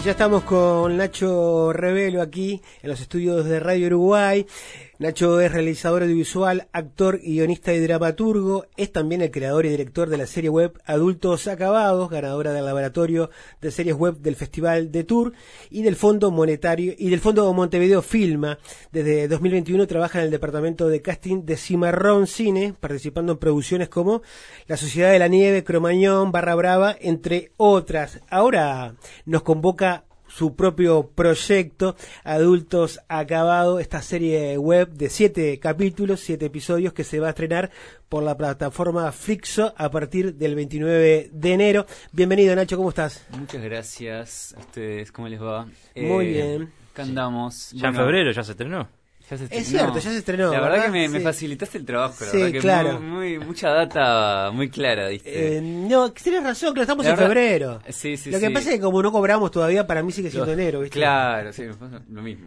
Ya estamos con Nacho Revelo aquí en los estudios de Radio Uruguay. Nacho es realizador audiovisual, actor, guionista y dramaturgo. Es también el creador y director de la serie web Adultos Acabados, ganadora del laboratorio de series web del Festival de Tour y del Fondo Monetario y del Fondo Montevideo Filma. Desde 2021 trabaja en el departamento de casting de Cimarrón Cine, participando en producciones como La Sociedad de la Nieve, Cromañón, Barra Brava, entre otras. Ahora nos convoca su propio proyecto, Adultos Acabados, esta serie web de 7 capítulos, 7 episodios que se va a estrenar por la plataforma Flixo a partir del 29 de enero. Bienvenido, Nacho, ¿cómo estás? Muchas gracias. ¿A ustedes cómo les va? Muy bien. Acá andamos. Ya en febrero ya se estrenó. Es cierto, ya se estrenó. La verdad que me sí. facilitaste el trabajo, la sí, verdad que claro. mucha data muy clara, ¿viste? No, tienes razón, que estamos La en verdad, febrero. Sí, sí, Lo que pasa es que como no cobramos todavía, para mí sigue siendo enero, ¿viste? Claro, sí, lo mismo.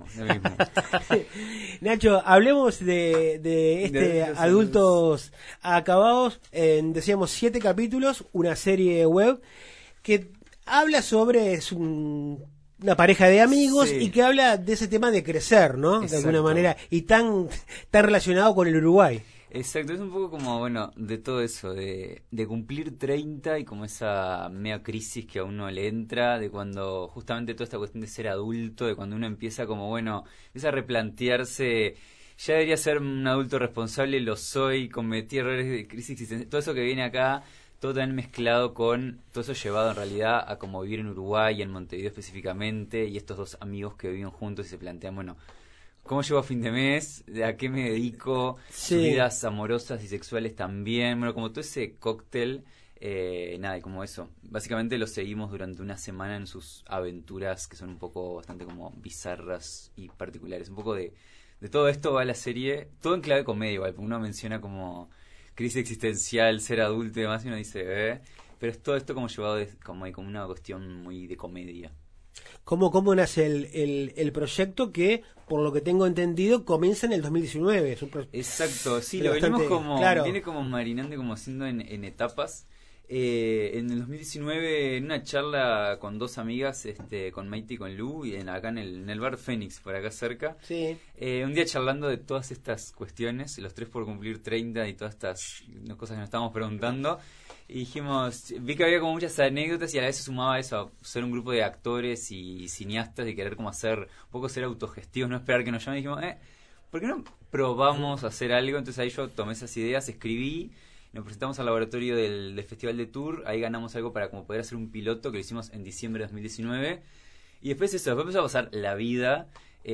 Nacho, hablemos de Adultos Acabados. Decíamos 7 capítulos, una serie web que habla sobre una pareja de amigos, sí, y que habla de ese tema de crecer, ¿no? Exacto. De alguna manera, y tan relacionado con el Uruguay. Exacto, es un poco como, bueno, de todo eso, de cumplir 30 y como esa media crisis que a uno le entra, de cuando justamente toda esta cuestión de ser adulto, de cuando uno empieza como, bueno, empieza a replantearse, ya debería ser un adulto responsable, lo soy, cometí errores de crisis existencial, todo eso que viene acá, todo también mezclado con todo eso llevado en realidad a como vivir en Uruguay, en Montevideo específicamente, y estos dos amigos que viven juntos y se plantean, bueno, ¿cómo llego a fin de mes? ¿A qué me dedico? Sí. Sus vidas amorosas y sexuales también, bueno, como todo ese cóctel, nada, y como eso, básicamente los seguimos durante una semana en sus aventuras que son un poco bastante como bizarras y particulares, un poco de todo esto va la serie, todo en clave de comedia igual, uno menciona como crisis existencial, ser adulto y demás, y uno dice, pero es todo esto como llevado como una cuestión muy de comedia. ¿Cómo nace el proyecto que, por lo que tengo entendido, comienza en el 2019? Exacto, sí, lo bastante, venimos como, claro, viene como marinando, como haciendo en etapas. En el 2019, en una charla con dos amigas, con Maite y con Lu, y acá en el bar Fénix, por acá cerca, sí, un día charlando de todas estas cuestiones, los tres por cumplir 30 y todas estas cosas que nos estábamos preguntando, y dijimos, vi que había como muchas anécdotas y a la vez se sumaba eso, a ser un grupo de actores y cineastas y querer como hacer, un poco ser autogestivos, no esperar que nos llamen, y dijimos, ¿por qué no probamos a hacer algo? Entonces ahí yo tomé esas ideas, escribí, nos presentamos al laboratorio del Festival de Tour, ahí ganamos algo para como poder hacer un piloto que lo hicimos en diciembre de 2019, y después empezó a pasar la vida,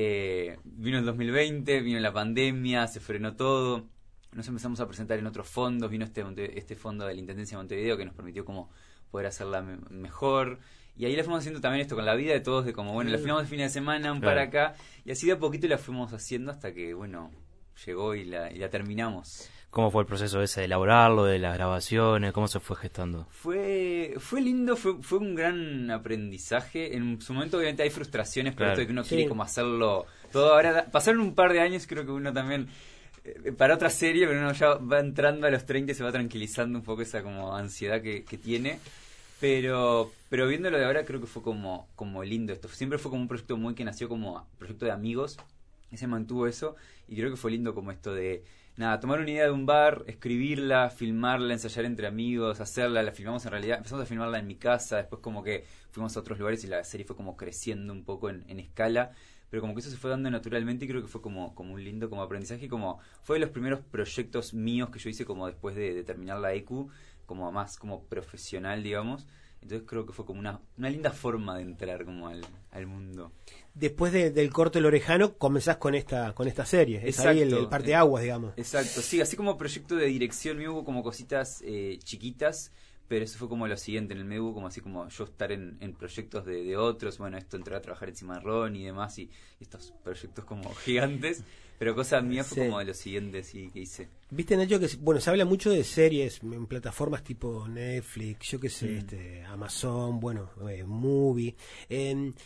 vino el 2020, vino la pandemia, se frenó todo, nos empezamos a presentar en otros fondos, vino este fondo de la Intendencia de Montevideo que nos permitió como poder hacerla mejor, y ahí la fuimos haciendo también esto con la vida de todos, de como, bueno, la filmamos el fin de semana, un para acá, y así de a poquito la fuimos haciendo hasta que, bueno, llegó y la terminamos. ¿Cómo fue el proceso ese de elaborarlo, de las grabaciones? ¿Cómo se fue gestando? Fue lindo, fue un gran aprendizaje. En su momento obviamente hay frustraciones por esto de que uno quiere como hacerlo todo. Ahora pasaron un par de años, creo que uno también para otra serie, pero uno ya va entrando a los 30 y se va tranquilizando un poco esa como ansiedad que tiene. Pero viéndolo de ahora creo que fue como lindo esto. Siempre fue como un proyecto que nació como proyecto de amigos y se mantuvo eso, y creo que fue lindo como esto de nada, tomar una idea de un bar, escribirla, filmarla, ensayar entre amigos, hacerla, la filmamos en realidad, empezamos a filmarla en mi casa, después como que fuimos a otros lugares y la serie fue como creciendo un poco en escala, pero como que eso se fue dando naturalmente y creo que fue como un lindo como aprendizaje, y como fue de los primeros proyectos míos que yo hice como después de terminar la EQ, como más como profesional, digamos. Entonces creo que fue como una linda forma de entrar como al mundo. Después del corto El Orejano comenzás con esta serie. Es Exacto. ahí el parteaguas, digamos. Exacto, sí, así como proyecto de dirección mío hubo como cositas chiquitas, pero eso fue como lo siguiente. En el medio hubo como así como yo estar en proyectos de otros, bueno, esto entrar a trabajar en Cimarrón y demás, y estos proyectos como gigantes. Pero cosa mía fue como de lo siguiente, sí, que hice. Viste, Nacho, que bueno, se habla mucho de series en plataformas tipo Netflix, yo qué sé, Amazon, bueno, Movie.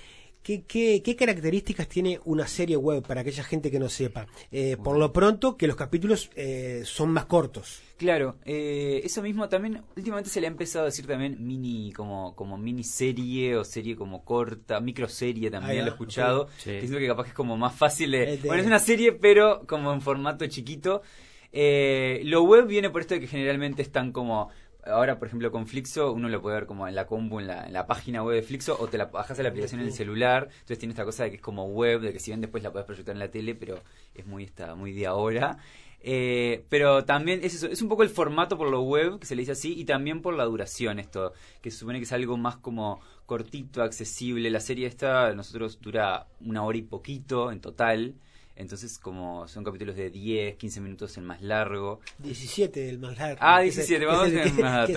¿Qué características tiene una serie web para aquella gente que no sepa? Por lo pronto, que los capítulos son más cortos. Claro, eso mismo también últimamente se le ha empezado a decir también mini como miniserie o serie como corta, microserie también lo he escuchado. Okay. Sí. Pienso que capaz que es como más fácil bueno, es una serie pero como en formato chiquito. Lo web viene por esto de que generalmente están como... Ahora, por ejemplo, con Flixo, uno lo puede ver como en la compu, en la página web de Flixo, o te la bajas a la aplicación en el celular. Entonces tiene esta cosa de que es como web, de que si bien después la puedes proyectar en la tele, pero es muy de ahora. Pero también es un poco el formato por lo web, que se le dice así, y también por la duración, esto, que se supone que es algo más como cortito, accesible. La serie esta, nosotros dura 1 hora y poquito en total. Entonces, como son capítulos de 10, 15 minutos el más largo. 17 el más largo. 17, vamos a tener más.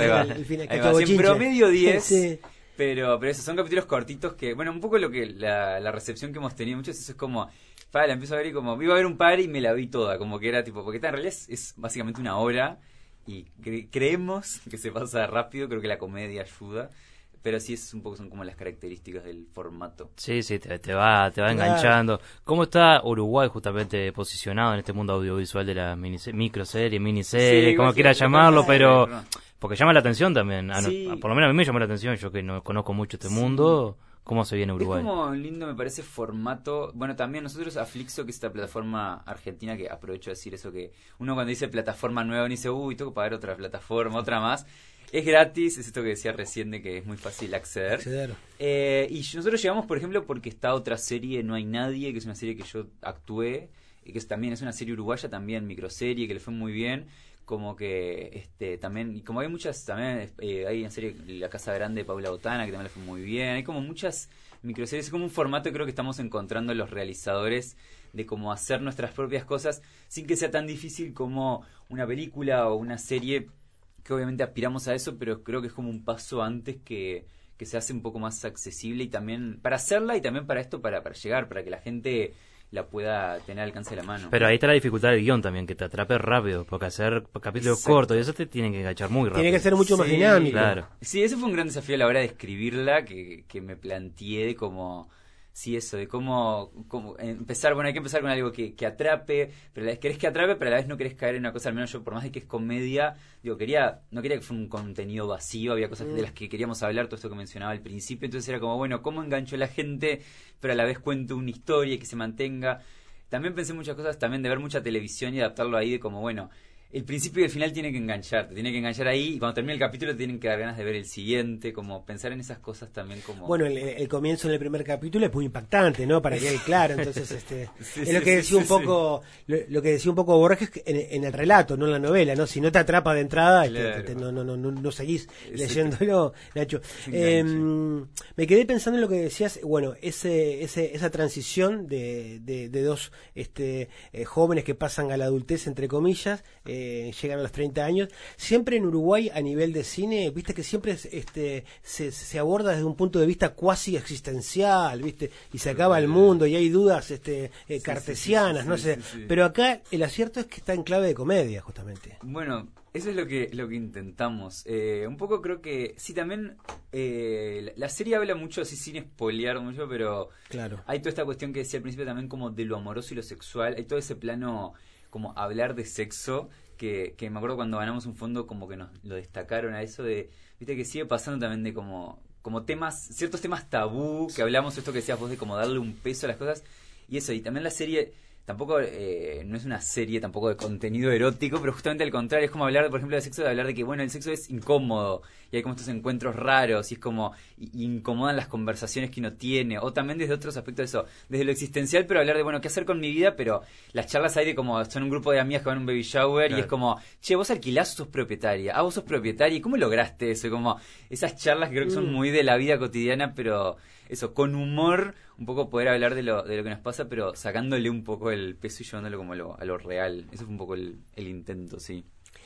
En promedio 10. Sí. Pero eso, son capítulos cortitos que, bueno, un poco lo que la recepción que hemos tenido muchos, eso es como, la empiezo a ver y como, iba a ver un par y me la vi toda, como que era tipo, porque en realidad es básicamente 1 hora y creemos que se pasa rápido, creo que la comedia ayuda. Pero sí, son como las características del formato. Sí, te va enganchando. ¿Cómo está Uruguay justamente posicionado en este mundo audiovisual de las microseries, miniseries, como quieras llamarlo, pero... Porque llama la atención también. Por lo menos a mí me llamó la atención, yo que no conozco mucho este mundo. ¿Cómo se viene Uruguay? Es como lindo, me parece, formato. Bueno, también nosotros a Flixo, que es esta plataforma argentina, que aprovecho de decir eso, que uno cuando dice plataforma nueva, uno dice, tengo que pagar otra plataforma, otra más. Es gratis, es esto que decía recién de que es muy fácil acceder. Y nosotros llegamos, por ejemplo, porque está otra serie, No hay nadie, que es una serie que yo actué, y que también es una serie uruguaya, también microserie, que le fue muy bien. Como que también, y como hay muchas, también hay una serie, La Casa Grande de Paula Botana, que también le fue muy bien. Hay como muchas microseries, es como un formato, creo que estamos encontrando los realizadores de cómo hacer nuestras propias cosas sin que sea tan difícil como una película o una serie, que obviamente aspiramos a eso, pero creo que es como un paso antes que se hace un poco más accesible, y también para hacerla y también para esto, para llegar, para que la gente la pueda tener al alcance de la mano. Pero ahí está la dificultad del guión también, que te atrape rápido, porque hacer capítulos cortos y eso te tienen que enganchar muy rápido. Tiene que ser mucho más dinámico. Claro. Sí, ese fue un gran desafío a la hora de escribirla, que me planteé de cómo... Sí, eso, de cómo empezar. Bueno, hay que empezar con algo que atrape, pero a la vez querés que atrape, pero a la vez no querés caer en una cosa. Al menos yo, por más de que es comedia, no quería que fuera un contenido vacío. Había cosas de las que queríamos hablar, todo esto que mencionaba al principio. Entonces era como, bueno, ¿cómo engancho a la gente, pero a la vez cuento una historia que se mantenga? También pensé muchas cosas, también de ver mucha televisión y adaptarlo ahí, de como, bueno, el principio y el final tiene que enganchar ahí, y cuando termine el capítulo tienen que dar ganas de ver el siguiente, como pensar en esas cosas también como... Bueno, el comienzo en el primer capítulo es muy impactante, ¿no? Para que quede claro, entonces es lo que decía un poco, lo que decía un poco Borges en el relato, no en la novela, ¿no? Si no te atrapa de entrada, claro, no seguís leyéndolo, Nacho. Me quedé pensando en lo que decías, bueno, esa transición de dos jóvenes que pasan a la adultez, entre comillas, llegan a los 30 años. Siempre en Uruguay, a nivel de cine, viste que siempre se aborda desde un punto de vista cuasi existencial, viste, y se acaba el mundo y hay dudas cartesianas, no sé. Pero acá el acierto es que está en clave de comedia, justamente. Bueno, eso es lo que intentamos. Un poco creo que sí, también la serie habla mucho, así sin spoilear mucho, pero claro, hay toda esta cuestión que decía al principio también, como de lo amoroso y lo sexual. Hay todo ese plano, como hablar de sexo, que me acuerdo cuando ganamos un fondo, como que nos lo destacaron a eso de, viste, que sigue pasando también de como temas, ciertos temas tabú, que hablamos, esto que decías vos, de como darle un peso a las cosas, y eso, y también la serie tampoco no es una serie tampoco de contenido erótico, pero justamente al contrario, es como hablar, por ejemplo, de sexo, de hablar de que, bueno, el sexo es incómodo, y hay como estos encuentros raros, y es como, y incomodan las conversaciones que uno tiene, o también desde otros aspectos de eso, desde lo existencial, pero hablar de, bueno, qué hacer con mi vida, pero las charlas hay de como, son un grupo de amigas que van a un baby shower, claro, y es como, che, vos alquilás o sos propietaria, vos sos propietaria, ¿y cómo lograste eso? Y como, esas charlas que creo que son muy de la vida cotidiana, pero eso, con humor, un poco poder hablar de lo que nos pasa, pero sacándole un poco el peso y llevándolo como a lo real. Eso fue un poco el intento, sí.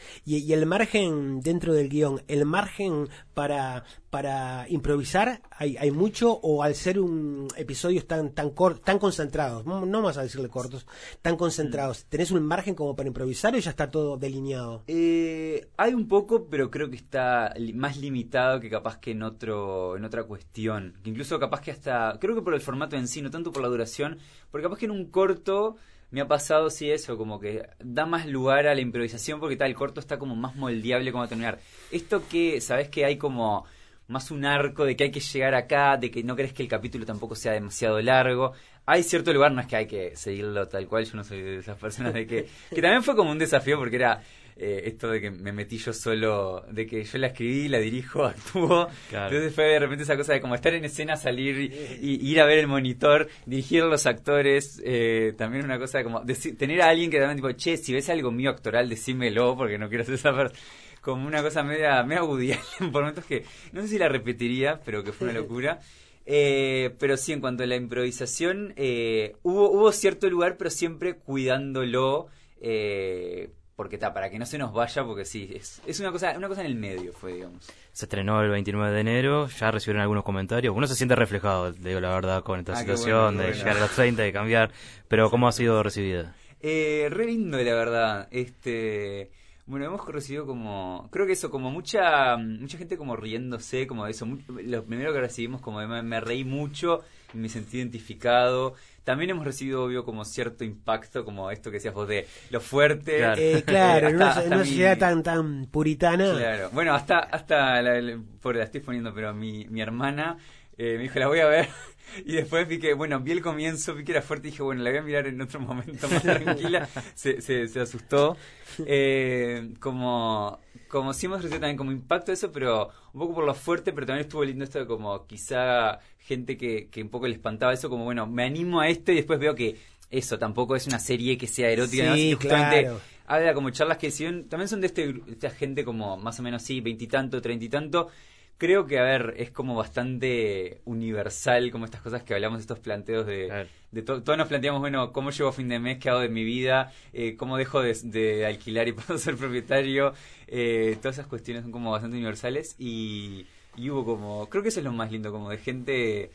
Y el margen dentro del guión, el margen para improvisar, ¿hay mucho? ¿O al ser un episodios tan concentrados, no vas a decirle cortos, tan concentrados, tenés un margen como para improvisar o ya está todo delineado? Hay un poco, pero creo que está más limitado que capaz que en otra cuestión. Incluso capaz que hasta, creo que por el formato en sí, no tanto por la duración, porque capaz que en un corto me ha pasado, sí, eso, como que da más lugar a la improvisación porque el corto está como más moldeable como a terminar. Esto que, sabes que hay como más un arco de que hay que llegar acá, de que no crees que el capítulo tampoco sea demasiado largo. Hay cierto lugar, no es que hay que seguirlo tal cual, yo no soy de esas personas de que también fue como un desafío porque era esto de que me metí yo solo, de que yo la escribí, la dirijo, actúo, claro. Entonces fue de repente esa cosa de como estar en escena, salir y ir a ver el monitor, dirigir a los actores, también una cosa de como tener a alguien que también tipo, che, si ves algo mío actoral, decímelo porque no quiero ser esa persona. Como una cosa media Woody Allen, por momentos que no sé si la repetiría, pero que fue una locura. Pero sí, en cuanto a la improvisación, hubo cierto lugar, pero siempre cuidándolo, porque para que no se nos vaya, porque sí, es una cosa en el medio fue, digamos. Se estrenó el 29 de enero, ya recibieron algunos comentarios. Uno se siente reflejado, digo la verdad, con esta situación de llegar a los 30, de cambiar, pero ¿cómo ha sido recibida? Re lindo, la verdad. Bueno, hemos recibido como, creo que eso, como mucha gente como riéndose, como eso. Lo primero que recibimos como me reí mucho, me sentí identificado. También hemos recibido, obvio, como cierto impacto, como esto que decías vos de lo fuerte. Claro, una sociedad tan puritana. Claro, bueno, hasta la estoy poniendo, pero mi hermana me dijo, la voy a ver. Y después vi el comienzo, vi que era fuerte y dije, bueno, la voy a mirar en otro momento más tranquila. Se asustó. Como sí hemos recibido también como impacto eso, pero un poco por lo fuerte, pero también estuvo lindo esto de como quizá gente que un poco le espantaba eso, como bueno, me animo a esto y después veo que eso tampoco es una serie que sea erótica, ¿no? Y justamente claro. Habla como charlas que también son de esta gente como más o menos sí, 20 y tanto, 30 y tanto. Creo que, es como bastante universal, como estas cosas que hablamos, estos planteos de todos nos planteamos, bueno, ¿cómo llego a fin de mes? ¿Qué hago de mi vida? ¿Cómo dejo de alquilar y puedo ser propietario? Todas esas cuestiones son como bastante universales y hubo como, creo que eso es lo más lindo, como de gente,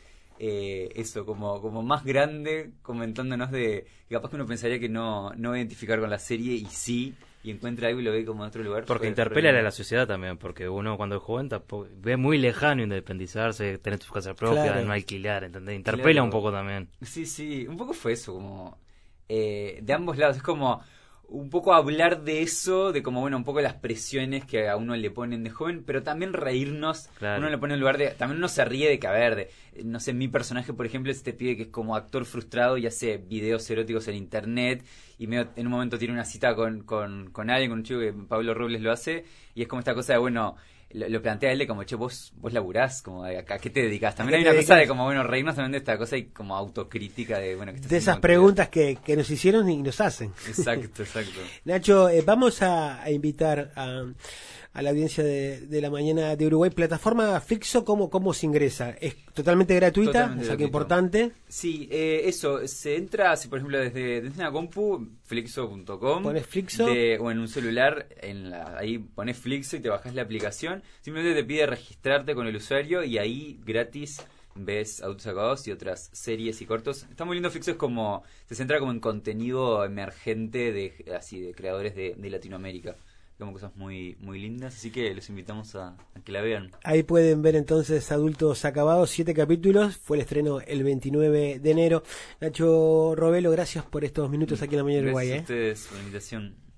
como más grande comentándonos de, capaz que uno pensaría que no va a identificar con la serie y sí, y encuentra algo y lo ve como en otro lugar. Porque interpela a la sociedad también, porque uno cuando es joven ve muy lejano independizarse, tener tu casa propia, claro. No alquilar, ¿entendés? Interpela claro. Un poco también. Sí, un poco fue eso, como de ambos lados, es como un poco hablar de eso, de como, bueno, un poco las presiones que a uno le ponen de joven, pero también reírnos, claro. Uno le pone en lugar de, también uno se ríe de que, no sé, mi personaje, por ejemplo, es este pibe que es como actor frustrado y hace videos eróticos en internet, y en un momento tiene una cita con alguien, con un chico que Pablo Robles lo hace, y es como esta cosa de, bueno, lo plantea él de como, che, vos laburás, como, ¿a qué te dedicás? También hay una cosa de como, bueno, reírnos también de esta cosa y como autocrítica de, bueno, que de esas preguntas que nos hicieron y nos hacen. Exacto. Nacho, vamos a invitar a la audiencia de la mañana de Uruguay. Plataforma Flixo, ¿cómo se ingresa? ¿Es totalmente gratuita? Es algo importante. Sí, eso, se entra, por ejemplo, desde una compu, flixo.com. Pones Flixo. O en un celular, ahí pones Flixo y te bajas la aplicación. Simplemente te pide registrarte con el usuario y ahí gratis ves Autos Acabados y otras series y cortos. Está muy lindo. Flixo es como, se centra como en contenido emergente de creadores de Latinoamérica. Como cosas muy muy lindas, así que los invitamos a que la vean. Ahí pueden ver entonces Adultos Acabados, 7 capítulos, fue el estreno el 29 de enero. Nacho Rovelo, gracias por estos minutos aquí en la mañana de Uruguay. Gracias a ustedes por la invitación.